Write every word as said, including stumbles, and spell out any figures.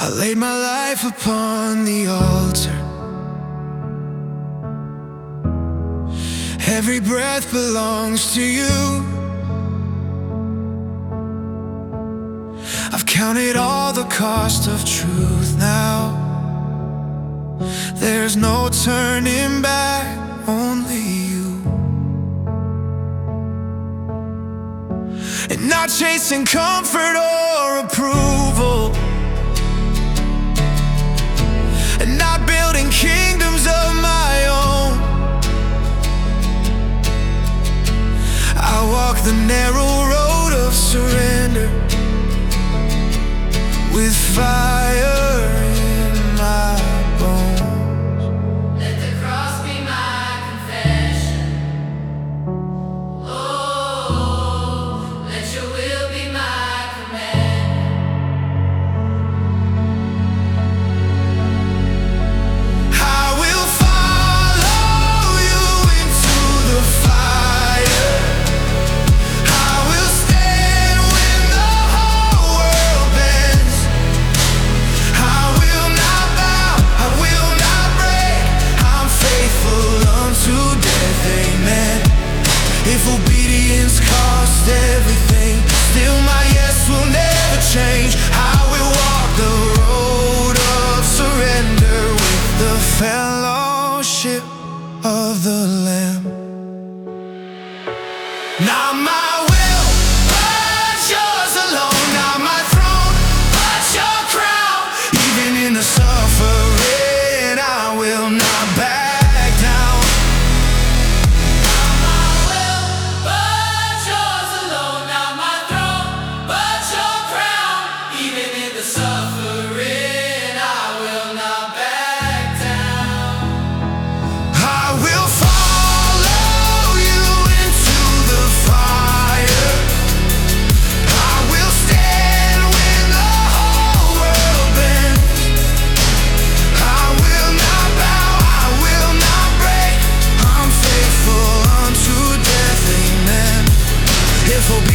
I laid my life upon the altar. Every breath belongs to you. I've counted all the cost of truth now. There's no turning back, only you. And not chasing comfort or approval, and not building kingdoms of my own. I walk the narrow road of surrender, with fire in my bones. Let the cross be my confession. Oh, let your will be my command. I will follow you into the fire. I will stand when the whole world bends. I will not bow, I will not break. I'm faithful unto death, amen. If obedience cost everything, still my yes will never change. I will walk the road of surrender with the fellowship of the Lamb. Not my will, but yours alone. Not my throne, but your crown. Even in the suffering, I will not back down. Not my will, but yours alone. Not my throne, but your crown. Even in the suffering, I will not back down. I will follow you into the fire. I will stand when the whole world bends. I will not bow, I will not break. I'm faithful unto death, amen. If obedience